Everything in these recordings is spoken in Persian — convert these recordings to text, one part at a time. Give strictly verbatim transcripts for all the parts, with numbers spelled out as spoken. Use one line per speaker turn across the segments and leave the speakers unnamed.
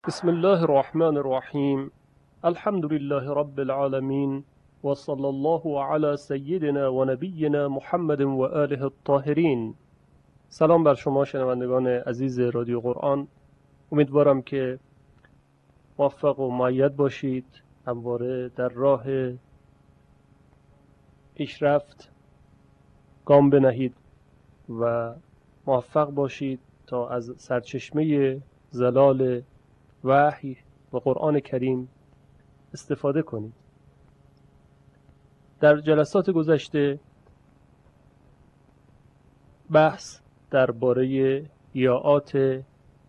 بسم الله الرحمن الرحیم. الحمد لله رب العالمین و صلی الله علی سیدنا و نبینا محمد و آله الطاهرین. سلام بر شما شنوندگان عزیز رادیو قرآن. امیدوارم که موفق و مؤید باشید، همواره در راه پیشرفت گام بنهید و موفق باشید تا از سرچشمه زلال وحی و قرآن کریم استفاده کنید. در جلسات گذشته بحث درباره یاءات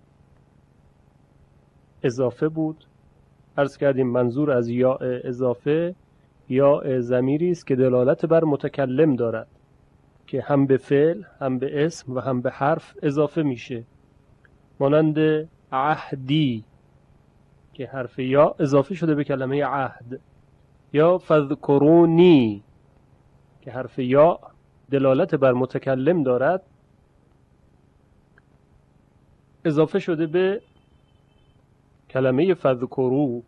اضافه بود. عرض کردیم منظور از یاء اضافه یاء ضمیری است که دلالت بر متکلم دارد، که هم به فعل، هم به اسم و هم به حرف اضافه میشه، مانند عهدی که حرف یا اضافه شده به کلمه عهد، یا فذکرونی که حرف یا دلالت بر متکلم دارد، اضافه شده به کلمه فذکرو.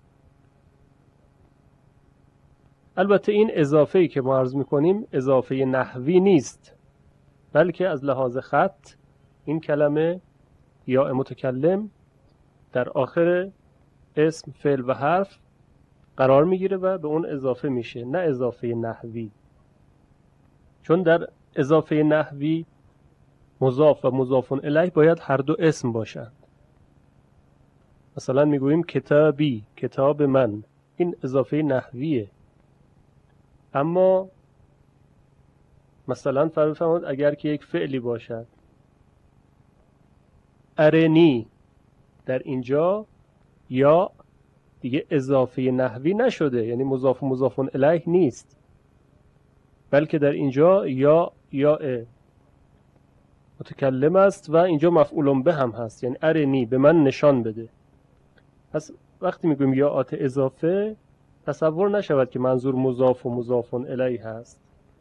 البته این اضافه‌ای که ما عرض می‌کنیم اضافه نحوی نیست، بلکه از لحاظ خط این کلمه یا متکلم در آخر اسم، فعل و حرف قرار میگیره و به اون اضافه میشه، نه اضافه نحوی. چون در اضافه نحوی مضاف و مضاف الیه باید هر دو اسم باشند. مثلا میگوییم کتابی، کتاب من، این اضافه نحویه. اما مثلا فرض فرمایید اگر که یک فعلی باشد، ارنی، در اینجا یا دیگه اضافه نحوی نشده، یعنی مضاف و مضاف الیه نیست، بلکه در اینجا یا یا متکلم است و اینجا مفعول به هم هست، یعنی ارنی، به من نشان بده. پس وقتی میگویم یاءات اضافه تصور نشود که منظور مضاف و مضاف الیه هست.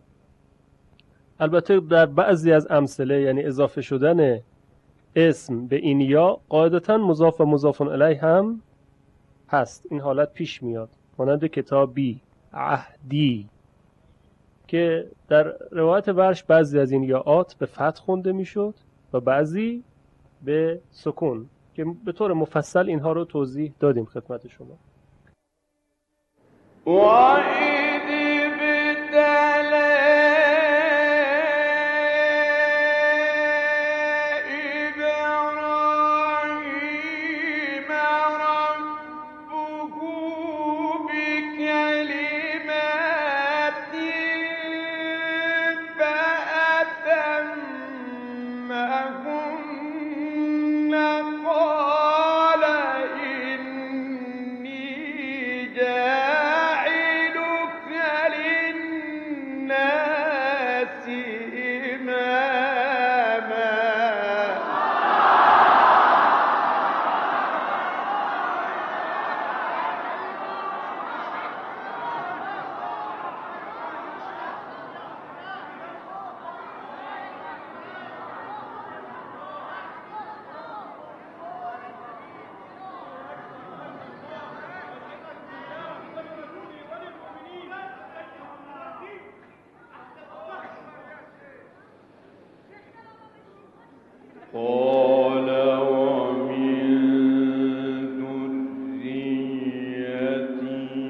البته در بعضی از امثله، یعنی اضافه شدن اسم به این یا، قاعدتا مضاف و مضاف الیه هم هست، این حالت پیش میاد، مانند کتابی، عهدی، که در روایت ورش بعضی از این یاءات به فتح خونده میشد و بعضی به سکون، که به طور مفصل اینها رو توضیح دادیم خدمت شما.
وَإِذِ ابْتَلَىٰ إِبْرَاهِيمَ رَبُّهُ بِكَلِمَاتٍ فَأَتَمَّهُنَّ قَالَ إِنِّي جَاعِلُكَ لِلنَّاسِ إِمَامًا. قَالَ وَمِن ذُرِّيَّتِي.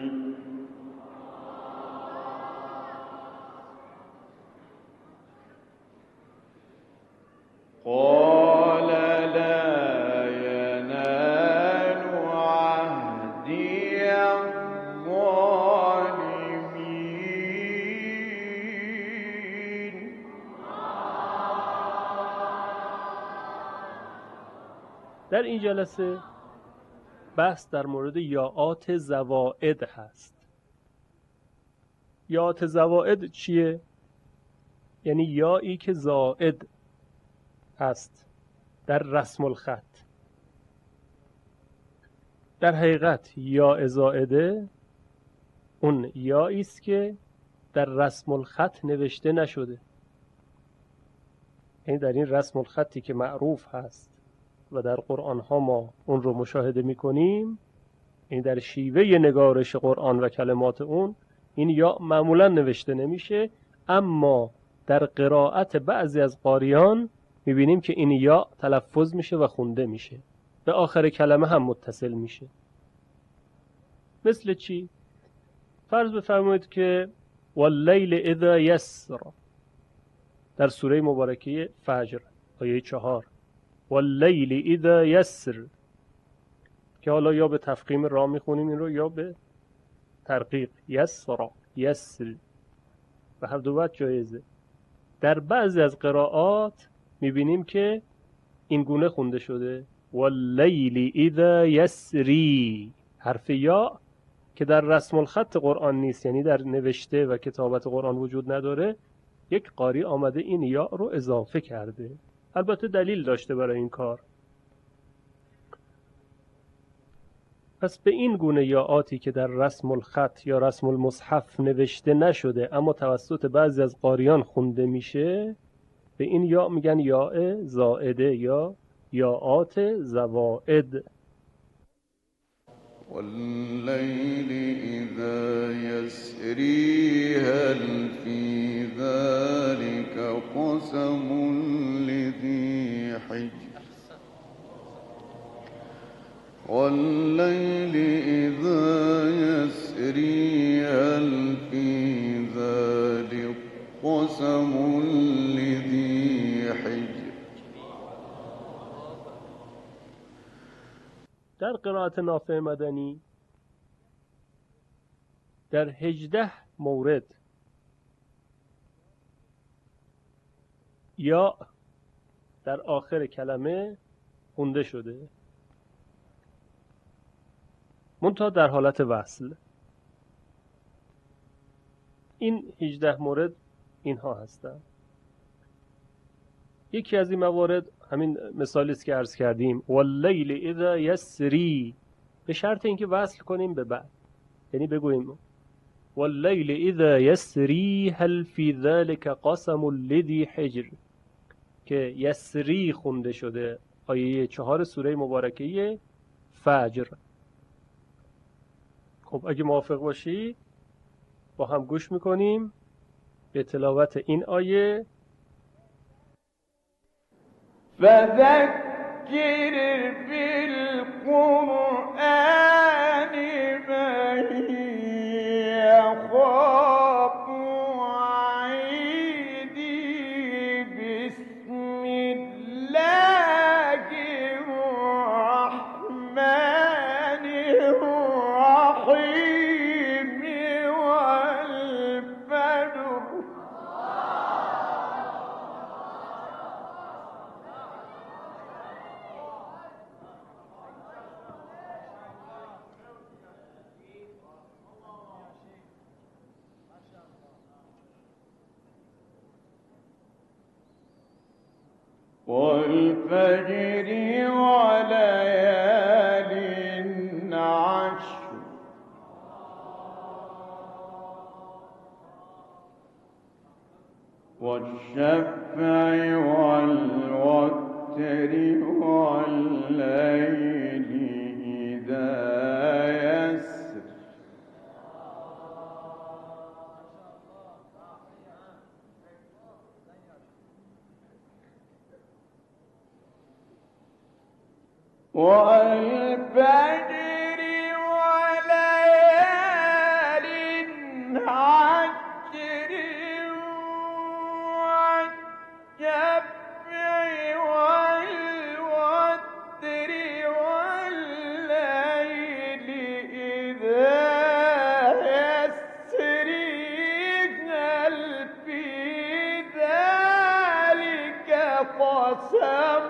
قَالَ لَا يَنَالُ عَهْدِيَ الظَّالِمِينَ.
در این جلسه بحث در مورد یاءات زوائد هست. یاءات زوائد چیه؟ یعنی یایی که زائد هست در رسم الخط. در حقیقت یاء زائده اون یایی است که در رسم الخط نوشته نشده، یعنی در این رسم الخطی که معروف هست و در قرآن ها ما اون رو مشاهده میکنیم، این در شیوه نگارش قرآن و کلمات اون این یا معمولا نوشته نمیشه، اما در قرائت بعضی از قاریان میبینیم که این یا تلفظ میشه و خونده میشه، به آخر کلمه هم متصل میشه. مثل چی؟ فرض بفرمایید که واللیل اذا یسر در سوره مبارکه فجر آیه چهار، واللیل اذا یسر، که حالا یا به تفخیم را میخونیم این رو یا به ترقیق یسر یسر و هر دو وجه جایزه. در بعضی از قرائات میبینیم که این گونه خونده شده واللیل اذا یسری، حرف یا که در رسم الخط قرآن نیست، یعنی در نوشته و کتابت قرآن وجود نداره، یک قاری آمده این یا رو اضافه کرده، البته دلیل داشته برای این کار. پس به این گونه یاعاتی که در رسم الخط یا رسم المصحف نوشته نشده اما توسط بعضی از قاریان خونده میشه، به این یا میگن یاء زائده یا یاعات زوائد.
والليل إذا يسري هل في ذلك قسم لذي حجر والليل إذا يسري هل في ذلك قسم لذي حجر.
در قرائت نافع مدنی در هجده مورد یا در آخر کلمه خونده شده، منتها در حالت وصل. این هجده مورد اینها هستند. یکی از این موارد همین مثالی است که عرض کردیم واللیل اذا یسری، به شرط اینکه وصل کنیم به بعد، یعنی بگوییم واللیل اذا یسری هل فی ذلک قسم لذی حجر، که یسری خونده شده آیه چهار سوره مبارکه فجر. خب اگه موافق باشی با هم گوش میکنیم به تلاوت این آیه.
فذكر بالقرآن من يخاف وعيدي بسم الله الرحمن الرحيم والفجر. والفجر وليال عشر والشفع والوتر والليل إذا يسر. والفجر وليال عشر والشفع والوتر والليل إذا يسر هل في ذلك قسم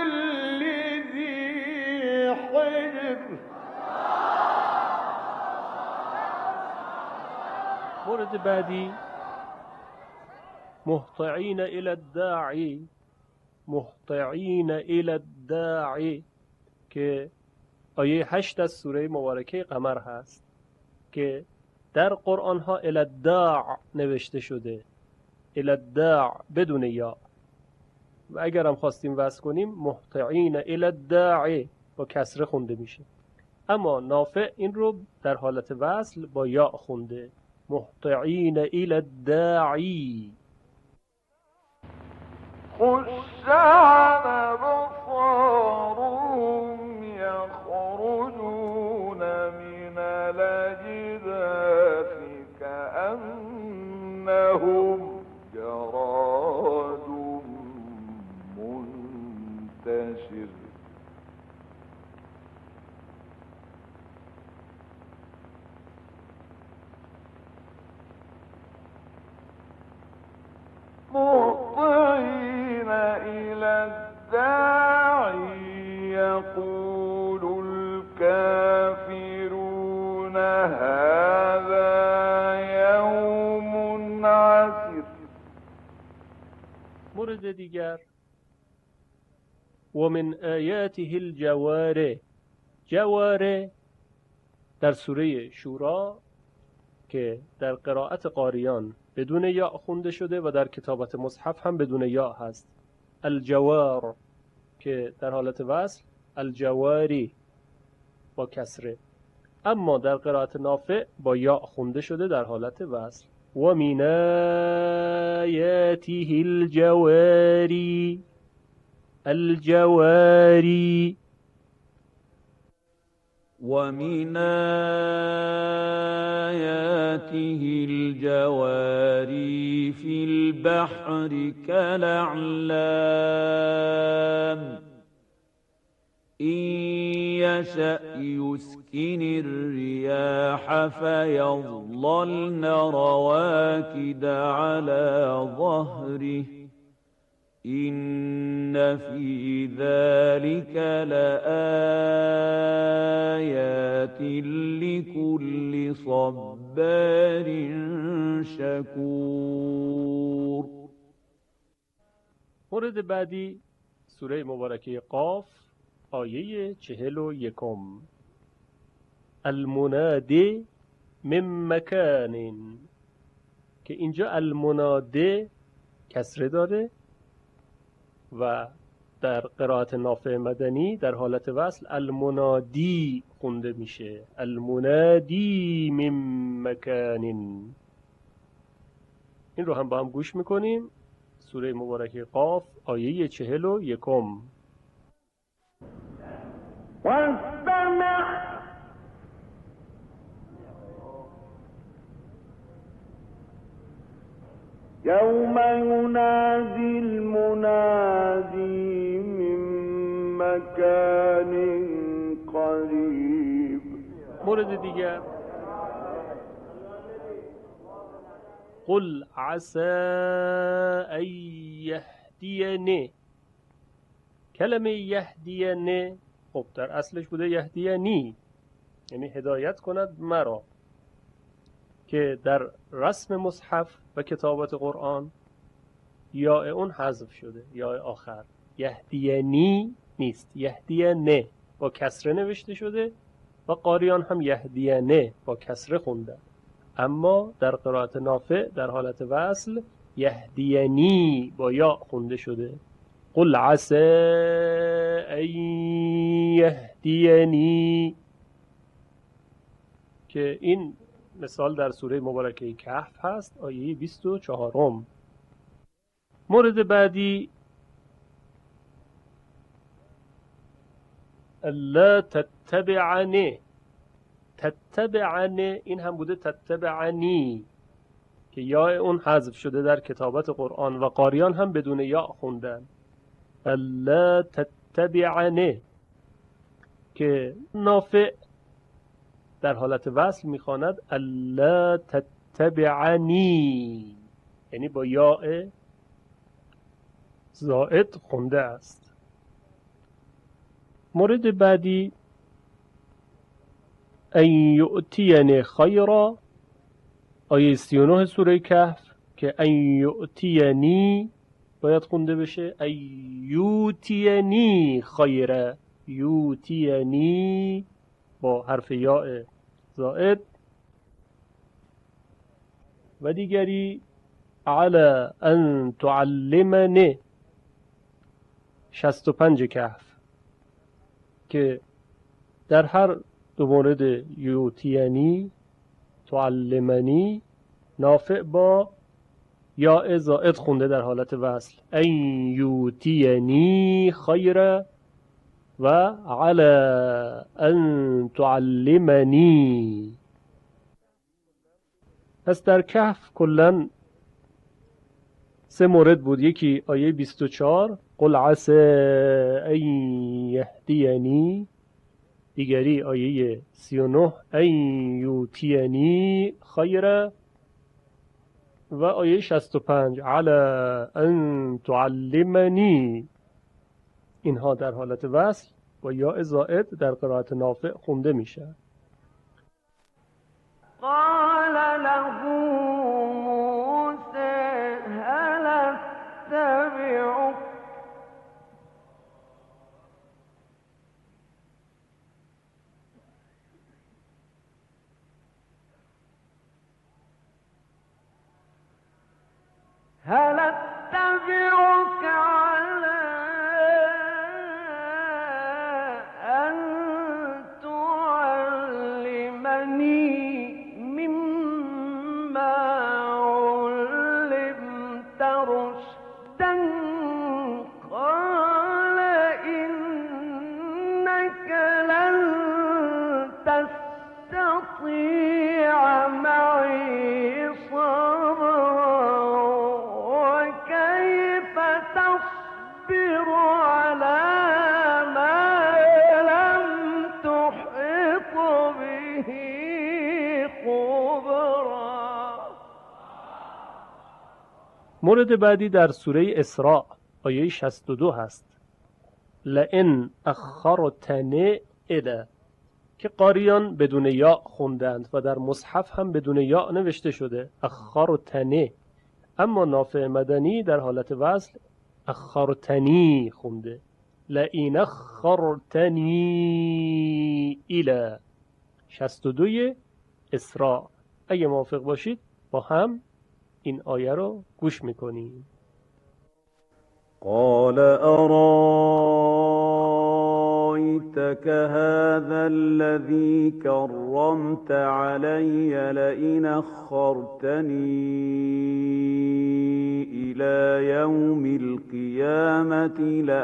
مورد بعدی مهطعین الی الداعی، مهطعین الی الداعی که آیه هشت از سوره مبارکه قمر هست که در قرآن ها الی الداع نوشته شده، الی الداع بدون یا، و اگر هم خواستیم وصل کنیم مهطعین الی الداعی با کسره خونده میشه. اما نافع این رو در حالت وصل با یا خونده، مهطعین الی الداعی.
خش عن أبصارهم يخرجون من الأجداث كأنهم جراد منتشر مهطعين إلى الداعي يقول الكافرون هذا يوم عسر.
مورد دیگر و من آیاته الجواره. جواره در سوره شورا که در قرائت قاریان بدون یا خونده شده و در کتابت مصحف هم بدون یا هست. الجوار که در حالت وصل الجواری با کسره، اما در قرائت نافع با یا خونده شده در حالت وصل. و من آیاته الجواری. الجواری
ومن آياته الجواري في البحر كالأعلام إن يشأ يسكن الرياح فيظللن رواكد على ظهره إن في ذلك لآيات لكل صبار شكور.
مورد بعدی سوره مبارکه قاف آیه چهل و یکم. المنادی من مکان، که اینجا المناده کسره داره و در قرائت نافع مدنی در حالت وصل المنادی خونده میشه. المنادی من مکان. این رو هم با هم گوش میکنیم. سوره مبارکه قاف آیه چهل و یکم.
واستمع يوم ينادي المنادي من مكان قريب.
مورد دیگر قل عسى ان یهدینی. کلمه یهدینی خب در اصلش بوده یهدینی، یعنی هدایت کند مرا، که در رسم مصحف و کتابت قرآن یا اون حذف شده، یا آخر یهدینی نیست، یهدینه با کسره نوشته شده و قاریان هم یهدینه با کسره خونده، اما در قرائت نافع در حالت وصل یهدینی با یا خونده شده. قل عسى ان یهدینی، که این مثال در سوره مبارکه کهف هست آیه بیست و چهارم. مورد بعدی الا تتبعنی. تتبعنی این هم بوده تتبعنی که یا اون حذف شده در کتابت قرآن و قاریان هم بدون یا خوندن. الا تتبعنی که نافع در حالت وصل میخواند الا تتبعنی، یعنی با یاء زائد خونده است. مورد بعدی ان یؤتینی خیرا، آیه سی و نه سوره کهف که ان یؤتینی باید خونده بشه ان یوتینی خیره، یوتینی با حرف یاء زائد. و دیگری علی ان تعلمنی، شصت و پنج کهف که در هر دو مورد یوتینی، تعلمنی، نافع با یا زائد خونده در حالت وصل. این یوتینی خیره و علی ان تعلمنی. پس در کهف کلن سه مورد بود. یکی آیه بیست و چهار قل عسى ان یهدینی، دیگری آیه سی و نه ان یوتینی خیره و آیه شصت و پنج علی ان تعلمنی. اینها در حالت وصل با یا زائد در قرائت نافع خونده میشه.
قال له موسى هل اتبعك هل اتبعك على أن تعلمني مما علمت رشدا قال إنك لن تستطيع معي صبرا وكيف تصبر على ما لم تحط به خبرا.
مورد بعدی در سوره اسراء آیه شصت و دو هست. لئن اخرتنی الی، که قاریان بدون یا خوندند و در مصحف هم بدون یا نوشته شده اخرتنی، اما نافع مدنی در حالت وصل اخرتنی خونده. لئن اخرتنی الی. شصت و دو اسراء. اگه موافق باشید با هم این آیه رو گوش میکنیم.
قال أرأيتك هذا الذي كرمت علي لئن أخرتني إلى يوم القيامة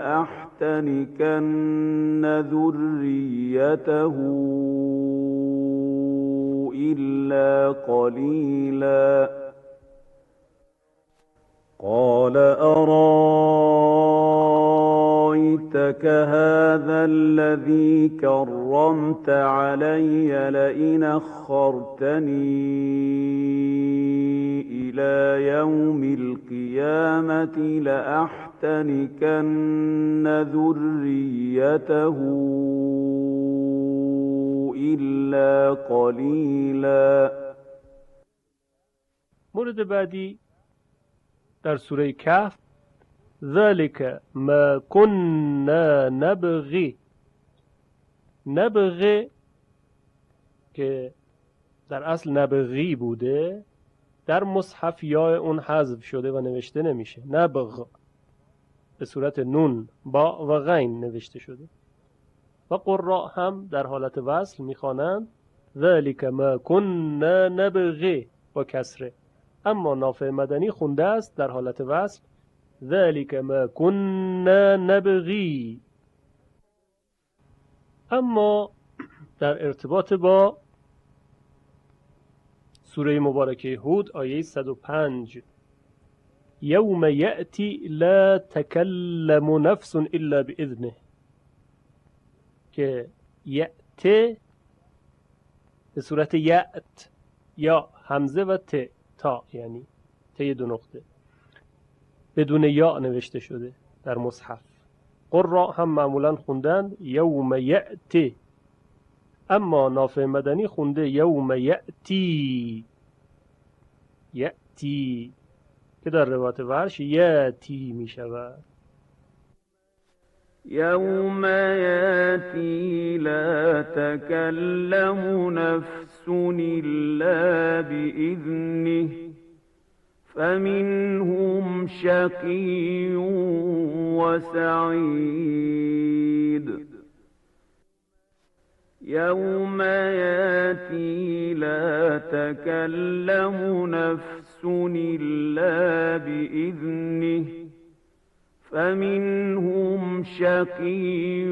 لأحتنكن ذريته إلا قليلا. قال أرأيتك هذا الذي كرمت علي لئن أخرتني إلى يوم القيامة لأحتنكن ذريته إلا قليلا.
مورد بعدی در سوره کهف ذلك ما كنا نبغي. نبغي که در اصل نبغی بوده، در مصحف یا اون حذف شده و نوشته نمیشه. نبغ به صورت نون با و غین نوشته شده و قراء هم در حالت وصل میخوانند ذلك ما كنا نبغي با کسره، اما نافع مدنی خونده است در حالت وصل ذلك ما كنا نبغي. اما در ارتباط با سوره مبارکه هود آیه صد و پنج یوم یأتی لا تکلم نفس الا باذنه، که یأتی به صورت یأت یا همزه و ت تا، یعنی ته دو نقطه، بدون یا نوشته شده در مصحف. قراء هم معمولا خوندن یوم یأتی، اما نافع مدنی خونده یوم یأتی یأتی که در روایت ورش یأتی می شود.
يوم ياتي لا تكلم نفس إلا بإذنه فمنهم شقي وسعيد يوم ياتي لا تكلم نفس إلا بإذنه فمنهم شقي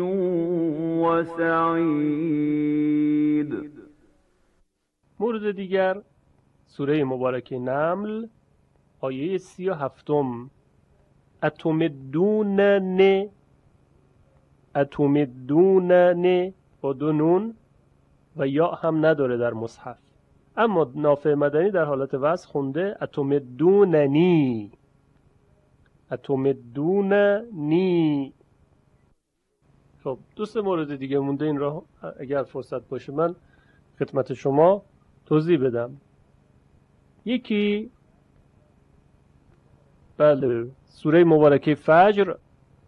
وسعيد.
مورد دیگر سوره مبارکه نمل آیه سی و هفتم اتمدون نه اتمدون نه با دو نون و یا هم نداره در مصحف، اما نافع مدنی در حالت وصل خونده اتمدوننی اتمدوننی. خب دو سه مورد دیگه مونده، این را اگر فرصت باشه من خدمت شما توضیح بدم. یکی بله سوره مبارکه فجر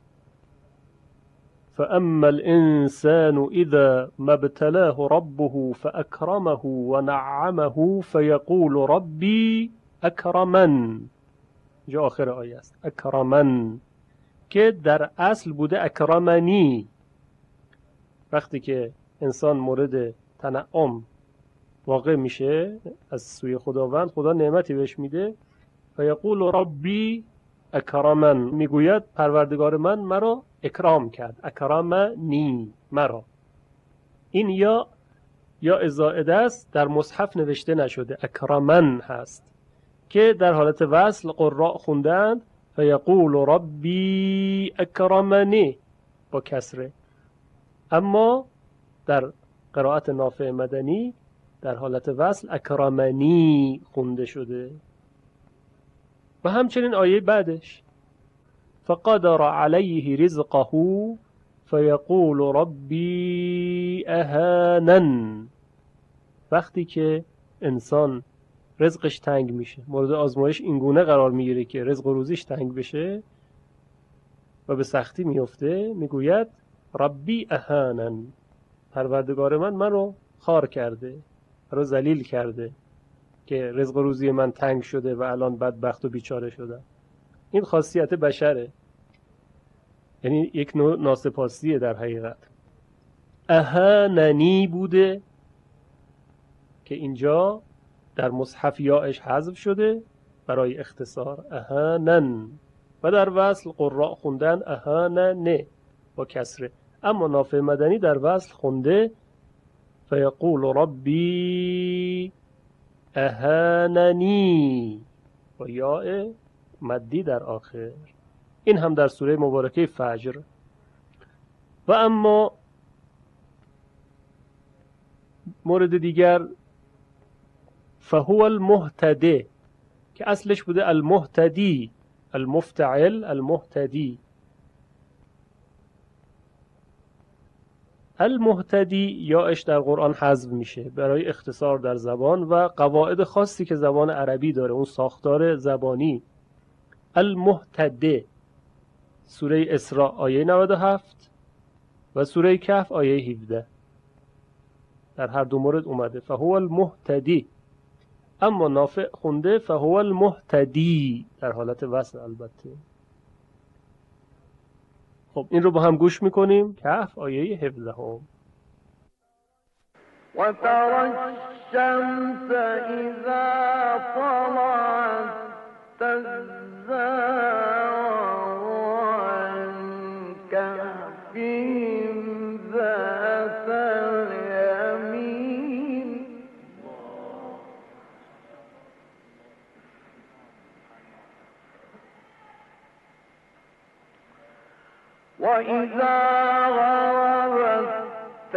فأما الإنسان إذا ما ابتلاه ربه فأكرمه ونعمه فيقول ربي أكرمن، جا آخر آیه است اکرمن که در اصل بوده اکرمنی. وقتی که انسان مورد تنعم واقع میشه از سوی خداوند، خدا نعمتی بهش میده، فیقول ربی اکرمن، میگوید پروردگار من مرا اکرام کرد، اکرمنی مرا. این یا یا زائده است، در مصحف نوشته نشده، اکرمن هست که در حالت وصل قراء خوندند فیقول ربی اکرمنی با کسره، اما در قرائت نافع مدنی در حالت وصل اکرمنی خونده شده. و همچنین آیه بعدش فقدر علیه رزقه فیقول ربی اهانن، وقتی که انسان رزقش تنگ میشه، مورد آزمایش اینگونه قرار میگیره که رزق و روزیش تنگ بشه و به سختی میفته، میگوید ربی اهانن، پروردگار من منو خار کرده، منو ذلیل کرده که رزق و روزی من تنگ شده و الان بدبخت و بیچاره شدم. این خاصیت بشره، یعنی یک نوع ناسپاسیه در حقیقت. اهاننی بوده که اینجا در مصحف یاش حذف شده برای اختصار اهانن، و در وصل قراء خوندن اهانن با کسره، اما نافع مدنی در وصل خونده فیقول ربی اهاننی با یاء مدی در آخر. این هم در سوره مبارکه فجر. و اما مورد دیگر فهو المهتدی که اصلش بوده المهتدی، المفتعل المهتدی. المهتدی یاش در قرآن حذف میشه برای اختصار در زبان و قواعد خاصی که زبان عربی داره، اون ساختار زبانی. المهتدی سوره اسراء آیه نود و هفت و سوره کهف آیه هفده در هر دو مورد اومده فهو المهتدی، اما نافع خونده فهو المهتدی در حالت وصل البته. خب این رو با هم گوش میکنیم. کهف آیه هفده هم
و ترى الشمس اذا طلعت تزاور عن كهفهم ذات اليمين وإذا غربت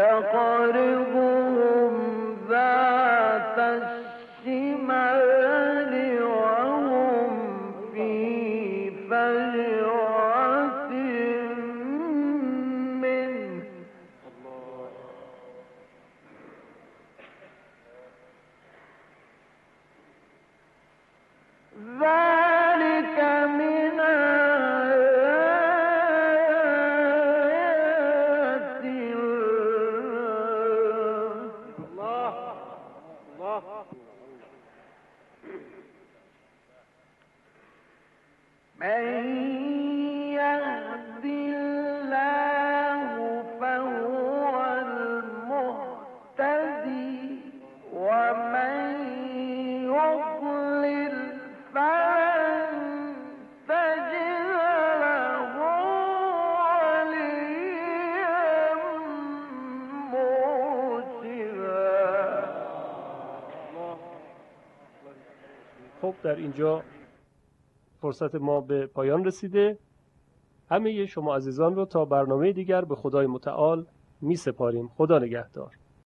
تقرضهم ذات الشمال وهم في فجوة منه ذلك من
خب در اینجا فرصت ما به پایان رسیده. همه شما عزیزان رو تا برنامه دیگر به خدای متعال می سپاریم. خدا نگهدار.